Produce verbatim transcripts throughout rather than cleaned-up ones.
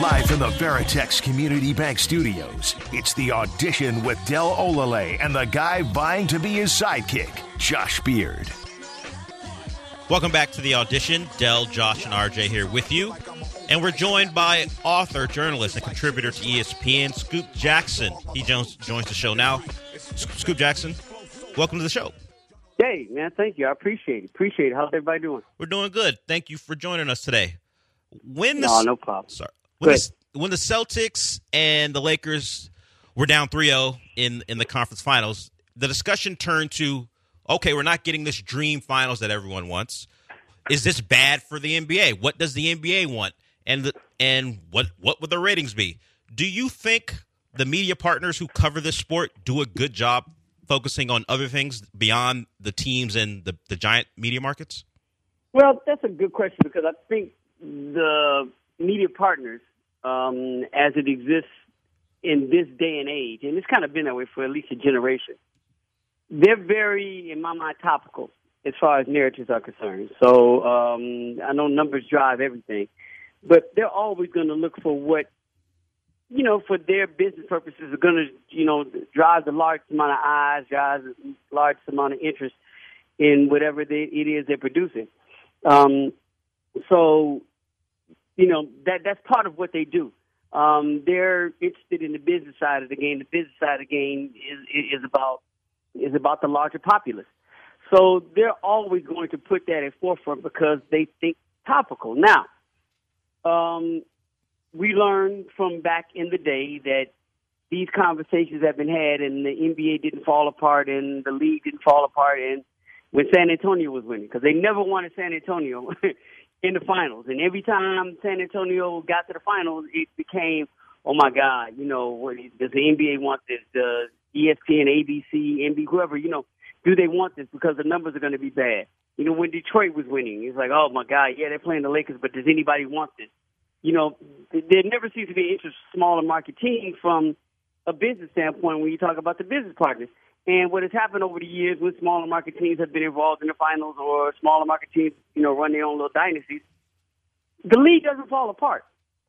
Live from the Veritex Community Bank Studios, it's The Audition with Del Olale and the guy vying to be his sidekick, Josh Beard. Welcome back to The Audition. Del, Josh, and R J here with you. And we're joined by author, journalist, and contributor to E S P N, Scoop Jackson. He joins, joins the show now. Scoop Jackson, welcome to the show. Hey, man, thank you. I appreciate it. Appreciate it. How's everybody doing? We're doing good. Thank you for joining us today. When the, no, no problem. Sorry. When the, when the Celtics and the Lakers were down three oh in, in the conference finals, the discussion turned to, okay, we're not getting this dream finals that everyone wants. Is this bad for the N B A? What does the N B A want? And the, and what what would the ratings be? Do you think the media partners who cover this sport do a good job focusing on other things beyond the teams and the, the giant media markets? Well, that's a good question because I think the media partners, um, as it exists in this day and age, and it's kind of been that way for at least a generation, they're very, in my mind, topical as far as narratives are concerned. So um, I know numbers drive everything, but they're always going to look for what, you know, for their business purposes are going to, you know, drive the largest amount of eyes, drive the largest amount of interest in whatever they, it is they're producing. Um, so, you know, that that's part of what they do. Um, they're interested in the business side of the game. The business side of the game is is about is about the larger populace. So they're always going to put that at forefront because they think topical. Now, um, we learned from back in the day that these conversations have been had and the N B A didn't fall apart and the league didn't fall apart and when San Antonio was winning because they never wanted San Antonio in the finals. And every time San Antonio got to the finals, it became, oh, my God, you know, what, does the N B A want this? The E S P N, A B C, N B C, whoever, you know, do they want this because the numbers are going to be bad? You know, when Detroit was winning, it's like, oh, my God, yeah, they're playing the Lakers, but does anybody want this? You know, there never seems to be interest in smaller market teams from a business standpoint when you talk about the business partners. And what has happened over the years when smaller market teams have been involved in the finals or smaller market teams, you know, run their own little dynasties, the league doesn't fall apart.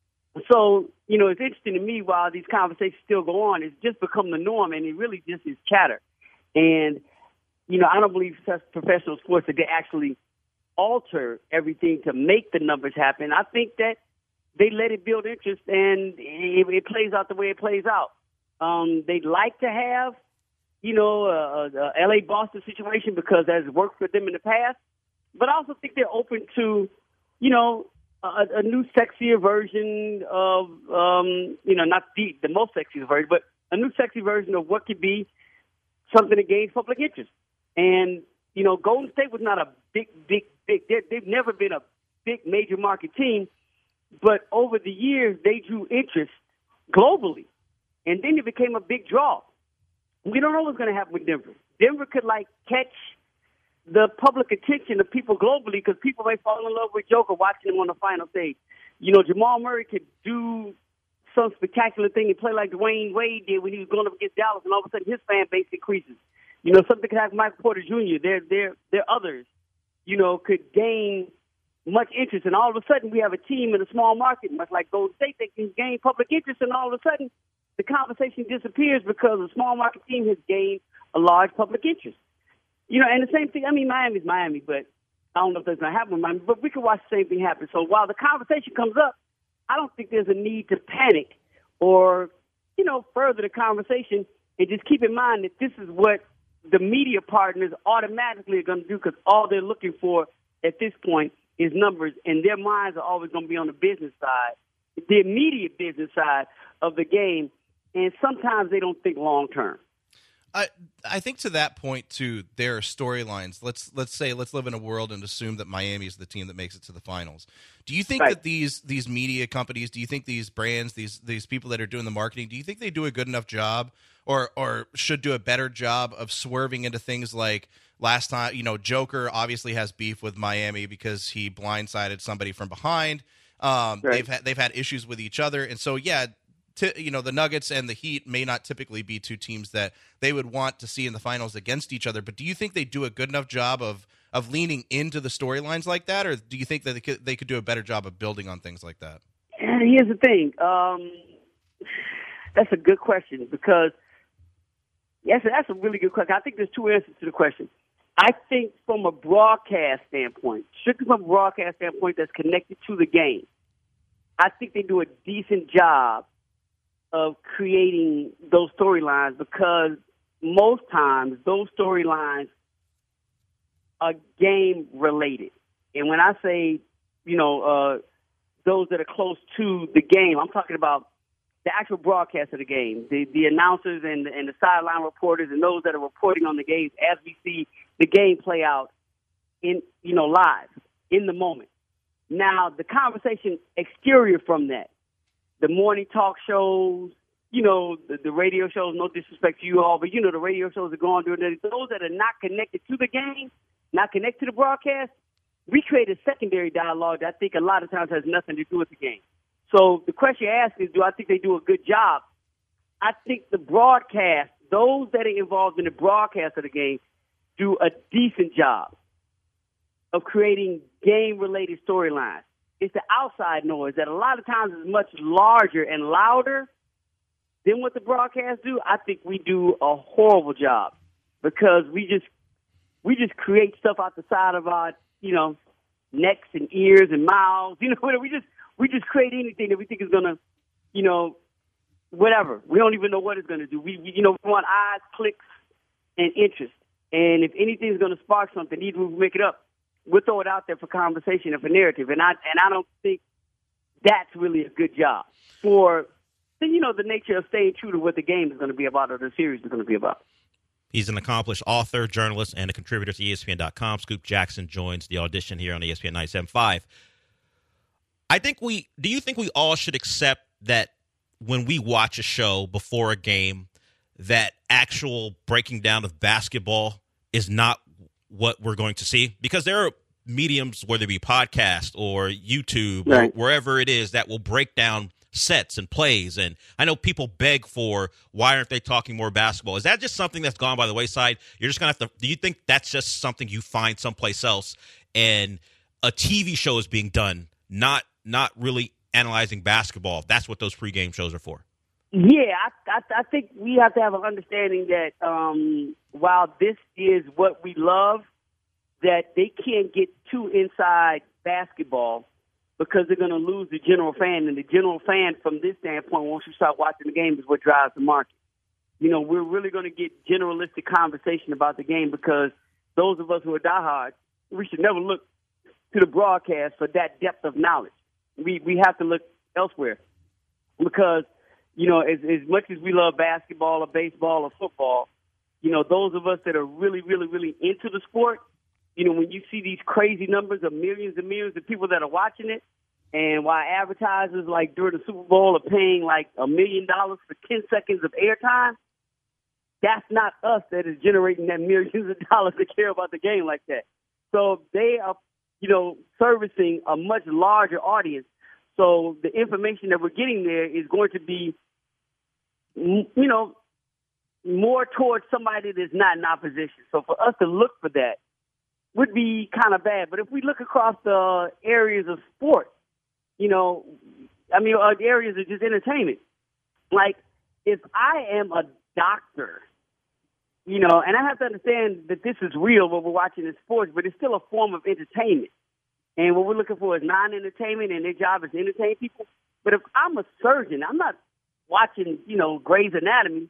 So, you know, it's interesting to me while these conversations still go on, it's just become the norm and it really just is chatter. And, you know, I don't believe professional sports that they actually alter everything to make the numbers happen. I think that they let it build interest and it, it plays out the way it plays out. Um, they'd like to have, you know, a, a L A Boston situation because that has worked for them in the past. But I also think they're open to, you know, a, a new sexier version of, um, you know, not the, the most sexiest version, but a new sexy version of what could be something that gains public interest. And, you know, Golden State was not a big, big, big, they've never been a big major market team. But over the years, they drew interest globally. And then it became a big draw. We don't know what's going to happen with Denver. Denver could, like, catch the public attention of people globally because people may fall in love with Joker watching him on the final stage. You know, Jamal Murray could do some spectacular thing and play like Dwayne Wade did when he was going up against Dallas, and all of a sudden his fan base increases. You know, something could happen with Michael Porter Junior There, there, there others, you know, could gain much interest, and all of a sudden we have a team in a small market, much like Golden State, that can gain public interest, and all of a sudden the conversation disappears because a small market team has gained a large public interest. You know, and the same thing, I mean, Miami's Miami, but I don't know if that's going to happen with Miami, but we can watch the same thing happen. So while the conversation comes up, I don't think there's a need to panic or, you know, further the conversation, and just keep in mind that this is what the media partners automatically are going to do because all they're looking for at this point is numbers, and their minds are always going to be on the business side, the immediate business side of the game, and sometimes they don't think long term. I I think to that point too, there are storylines. Let's let's say let's live in a world and assume that Miami is the team that makes it to the finals. Do you think Right. that these these media companies, do you think these brands, these these people that are doing the marketing, do you think they do a good enough job, or or should do a better job of swerving into things like last time? You know, Joker obviously has beef with Miami because he blindsided somebody from behind. Um, Right. They've had they've had issues with each other, and so yeah. To, you know, the Nuggets and the Heat may not typically be two teams that they would want to see in the finals against each other, but do you think they do a good enough job of of leaning into the storylines like that, or do you think that they could, they could do a better job of building on things like that? And here's the thing. Um, that's a good question because yes, that's a really good question. I think there's two answers to the question. I think from a broadcast standpoint, strictly from a broadcast standpoint that's connected to the game, I think they do a decent job of creating those storylines because most times those storylines are game related. And when I say, you know, uh, those that are close to the game, I'm talking about the actual broadcast of the game, the, the announcers and, and the sideline reporters and those that are reporting on the games as we see the game play out in, you know, live, in the moment. Now, the conversation exterior from that, the morning talk shows, you know, the, the radio shows, no disrespect to you all, but, you know, the radio shows that go on during the those that are not connected to the game, not connected to the broadcast, we create a secondary dialogue that I think a lot of times has nothing to do with the game. So the question you ask is, do I think they do a good job? I think the broadcast, those that are involved in the broadcast of the game, do a decent job of creating game-related storylines. It's the outside noise that a lot of times is much larger and louder than what the broadcasts do. I think we do a horrible job because we just we just create stuff out the side of our, you know, necks and ears and mouths. You know, we just we just create anything that we think is gonna, you know, whatever. We don't even know what it's gonna do. We, we you know, we want eyes, clicks, and interest. And if anything's gonna spark something, either we make it up, we'll throw it out there for conversation and for narrative. And I and I don't think that's really a good job for, you know, the nature of staying true to what the game is going to be about or the series is going to be about. He's an accomplished author, journalist, and a contributor to E S P N dot com. Scoop Jackson joins the audition here on E S P N ninety-seven point five. I think we – do you think we all should accept that when we watch a show before a game, that actual breaking down of basketball is not what we're going to see? Because there are mediums, whether it be podcast or YouTube right. or wherever it is, that will break down sets and plays. And I know people beg for, why aren't they talking more basketball? Is that just something that's gone by the wayside? You're just going to have to – do you think that's just something you find someplace else and a T V show is being done, not not really analyzing basketball? That's what those pregame shows are for. Yeah, I, I, I think we have to have an understanding that um, while this is what we love, that they can't get too inside basketball because they're going to lose the general fan. And the general fan, from this standpoint, once you start watching the game, is what drives the market. You know, we're really going to get generalistic conversation about the game because those of us who are diehards, we should never look to the broadcast for that depth of knowledge. We we have to look elsewhere because, you know, as, as much as we love basketball or baseball or football, you know, those of us that are really, really, really into the sport, you know, when you see these crazy numbers of millions and millions of people that are watching it, and while advertisers like during the Super Bowl are paying like a million dollars for ten seconds of airtime, that's not us that is generating that millions of dollars to care about the game like that. So they are, you know, servicing a much larger audience. So the information that we're getting there is going to be, you know, more towards somebody that's not in opposition. So for us to look for that would be kind of bad. But if we look across the areas of sport, you know, I mean, uh, areas of just entertainment, like if I am a doctor, you know, and I have to understand that this is real what we're watching in sports, but it's still a form of entertainment. And what we're looking for is non-entertainment, and their job is to entertain people. But if I'm a surgeon, I'm not watching, you know, Grey's Anatomy,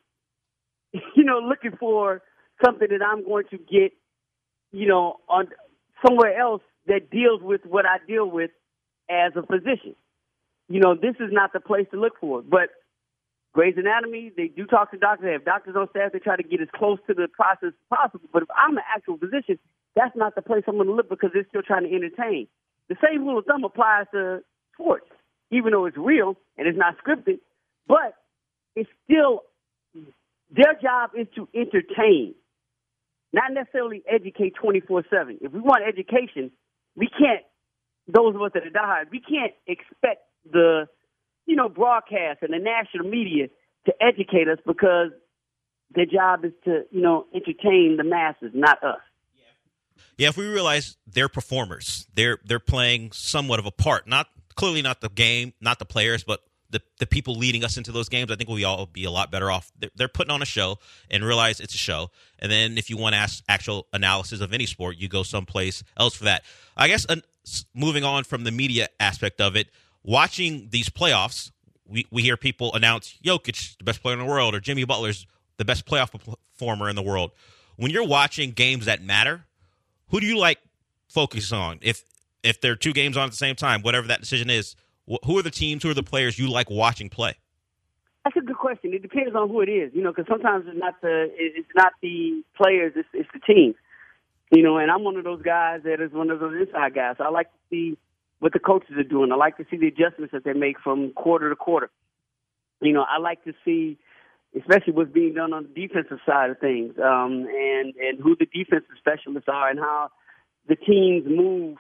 you know, looking for something that I'm going to get, you know, on somewhere else that deals with what I deal with as a physician. You know, this is not the place to look for it. But Grey's Anatomy, they do talk to doctors. They have doctors on staff. They try to get as close to the process as possible. But if I'm an actual physician, that's not the place I'm going to look because they're still trying to entertain. The same rule of thumb applies to sports, even though it's real and it's not scripted. But it's still, their job is to entertain, not necessarily educate twenty-four seven. If we want education, we can't, those of us that are diehards, we can't expect the, you know, broadcast and the national media to educate us because their job is to, you know, entertain the masses, not us. Yeah, if we realize they're performers, they're they're playing somewhat of a part, not clearly not the game, not the players, but the the people leading us into those games. I think we all be a lot better off. They're, they're putting on a show and realize it's a show. And then if you want to ask actual analysis of any sport, you go someplace else for that. I guess uh, moving on from the media aspect of it, watching these playoffs, we, we hear people announce Jokic, the best player in the world, or Jimmy Butler's the best playoff performer in the world. When you're watching games that matter, who do you like focus on? If if there are two games on at the same time, whatever that decision is, wh- who are the teams, who are the players you like watching play? That's a good question. It depends on who it is, you know, because sometimes it's not the it's not the players, it's, it's the team, you know. And I'm one of those guys that is one of those inside guys. So I like to see what the coaches are doing. I like to see the adjustments that they make from quarter to quarter. You know, I like to see, especially what's being done on the defensive side of things, um, and and who the defensive specialists are, and how the teams move,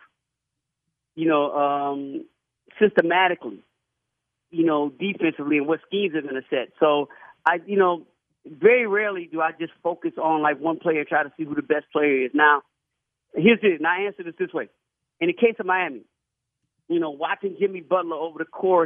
you know, um, systematically, you know, defensively, and what schemes they're going to set. So, I, you know, very rarely do I just focus on, like, one player, try to see who the best player is. Now, here's it. Now, I answer this this way. In the case of Miami, you know, watching Jimmy Butler over the course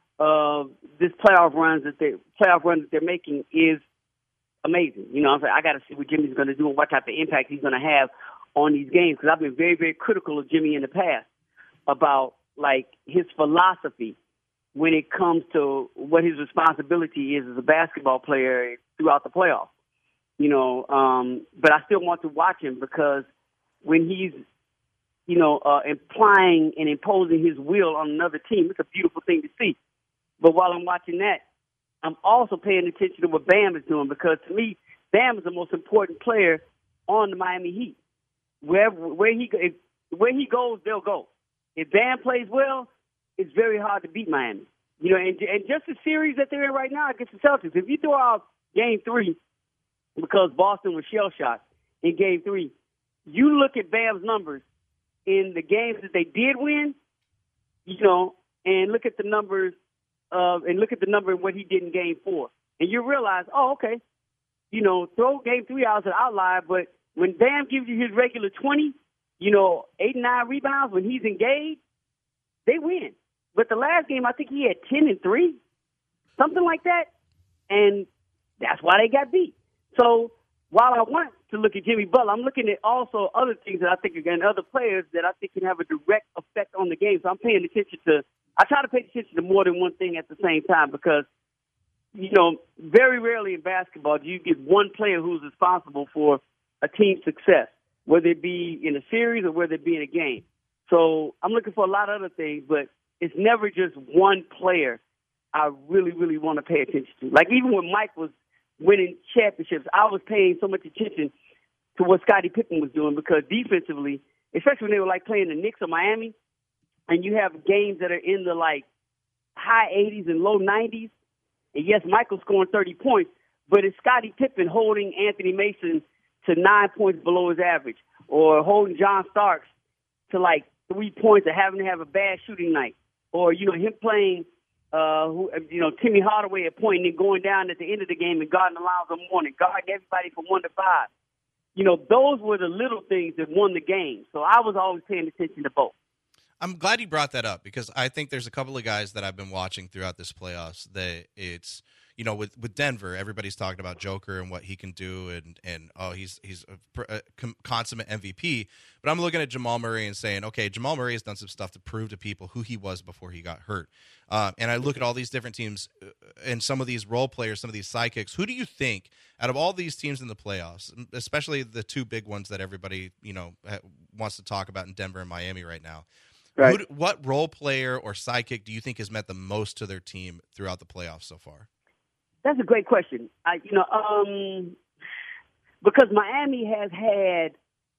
of this playoff runs that they playoff run that they're making is amazing. You know, I'm saying, I got to see what Jimmy's going to do and what type of impact he's going to have on these games, because I've been very, very critical of Jimmy in the past about, like, his philosophy when it comes to what his responsibility is as a basketball player throughout the playoffs. You know, um, but I still want to watch him, because when he's, you know, uh, implying and imposing his will on another team, it's a beautiful thing to see. But while I'm watching that, I'm also paying attention to what Bam is doing, because to me, Bam is the most important player on the Miami Heat. Wherever where he if, where he goes, they'll go. If Bam plays well, it's very hard to beat Miami. You know, and, and just the series that they're in right now against the Celtics, if you throw out Game Three because Boston was shell shocked in Game Three, you look at Bam's numbers in the games that they did win, you know, and look at the numbers. Uh, and look at the number and what he did in Game Four, and you realize, oh, okay, you know, throw Game Three out as an outlier, but when Bam gives you his regular twenty, you know, eight and nine rebounds, when he's engaged, they win. But the last game, I think he had ten and three, something like that, and that's why they got beat. So while I want to look at Jimmy Butler, I'm looking at also other things that I think, again, other players that I think can have a direct effect on the game. So I'm paying attention to. I try to pay attention to more than one thing at the same time, because, you know, very rarely in basketball do you get one player who's responsible for a team's success, whether it be in a series or whether it be in a game. So I'm looking for a lot of other things, but it's never just one player I really, really want to pay attention to. Like, even when Mike was winning championships, I was paying so much attention to what Scottie Pippen was doing, because defensively, especially when they were, like, playing the Knicks or Miami, and you have games that are in the, like, high eighties and low nineties, and yes, Michael's scoring thirty points, but it's Scottie Pippen holding Anthony Mason to nine points below his average, or holding John Starks to, like, three points or having to have a bad shooting night, or, you know, him playing, uh, who, you know, Timmy Hardaway at point and then going down at the end of the game and guarding Alonzo Mourning, guarding everybody from one to five. You know, those were the little things that won the game. So I was always paying attention to both. I'm glad you brought that up, because I think there's a couple of guys that I've been watching throughout this playoffs that it's, you know, with, with Denver, everybody's talking about Joker and what he can do, and, and oh, he's he's a, a consummate M V P. But I'm looking at Jamal Murray and saying, okay, Jamal Murray has done some stuff to prove to people who he was before he got hurt. Uh, and I look at all these different teams and some of these role players, some of these sidekicks. Who do you think, out of all these teams in the playoffs, especially the two big ones that everybody, you know, wants to talk about in Denver and Miami right now, Right. Who, what role player or sidekick do you think has meant the most to their team throughout the playoffs so far? That's a great question. I, you know, um, because Miami has had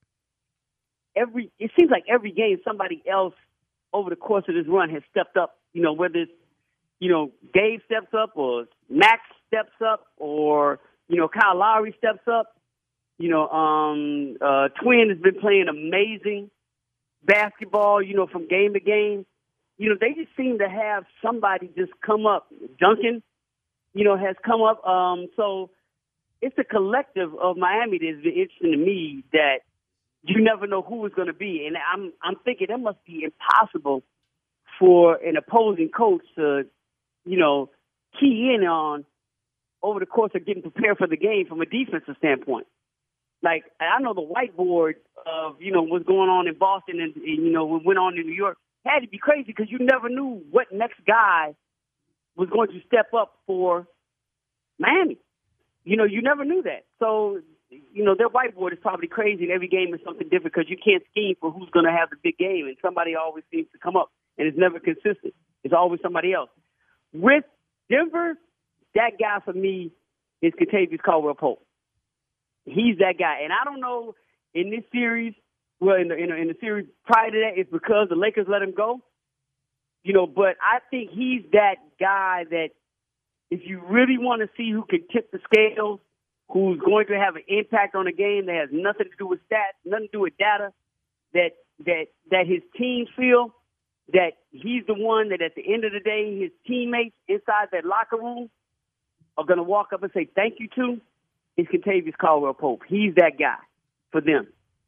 every, it seems like every game somebody else over the course of this run has stepped up, you know, whether it's, you know, Gabe steps up or Max steps up or, you know, Kyle Lowry steps up. You know, um, uh, Twin has been playing amazing basketball, you know, from game to game. You know, they just seem to have somebody just come up. Duncan, you know, has come up. Um, so it's a collective of Miami that's been interesting to me, that you never know who it's going to be. And I'm I'm thinking that must be impossible for an opposing coach to, you know, key in on over the course of getting prepared for the game from a defensive standpoint. Like, I know the whiteboard of, you know, what's going on in Boston and, and you know, what went on in New York had to be crazy because you never knew what next guy was going to step up for Miami. You know, you never knew that. So, you know, their whiteboard is probably crazy, and every game is something different because you can't scheme for who's going to have the big game, and somebody always seems to come up, and it's never consistent. It's always somebody else. With Denver, that guy for me is Kentavious Caldwell-Pope. He's that guy. And I don't know in this series, well, in the, in the, in the series prior to that, it's because the Lakers let him go. You know, but I think he's that guy that if you really want to see who can tip the scales, who's going to have an impact on the game that has nothing to do with stats, nothing to do with data, that that that his teams feel that he's the one that at the end of the day his teammates inside that locker room are going to walk up and say thank you to, is Kentavious Caldwell-Pope. He's that guy for them.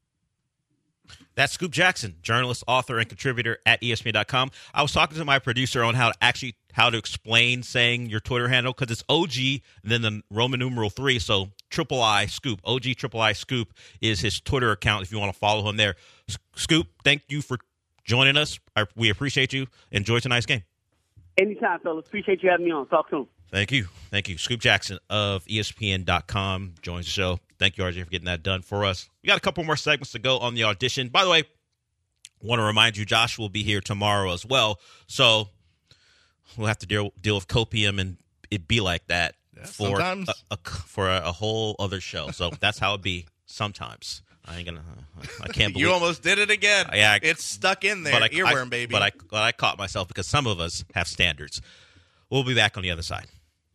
That's Scoop Jackson, journalist, author, and contributor at E S P N dot com. I was talking to my producer on how to actually how to explain saying your Twitter handle because it's O G and then the Roman numeral three, so triple I Scoop. O G triple I Scoop is his Twitter account if you want to follow him there. Scoop, thank you for joining us. I, we appreciate you. Enjoy tonight's game. Anytime, fellas. Appreciate you having me on. Talk soon. Thank you. Thank you. Scoop Jackson of E S P N dot com joins the show. Thank you, R J, for getting that done for us. We got a couple more segments to go on the audition. By the way, I want to remind you, Josh will be here tomorrow as well. So we'll have to deal, deal with copium and it be like that yeah, for a, a, for a, a whole other show. So that's how it be sometimes. I ain't gonna. I can't believe you almost did it again. Yeah, I, it's stuck in there. But I, Earworm, I, baby. But I, but I caught myself because some of us have standards. We'll be back on the other side.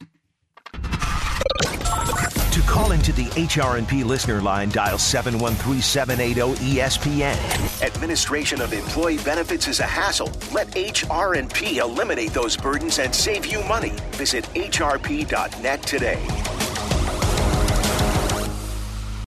To call into the H R and P listener line, dial seven one three, seven eight zero, E S P N. Administration of employee benefits is a hassle. Let H R and P eliminate those burdens and save you money. Visit H R P dot net today.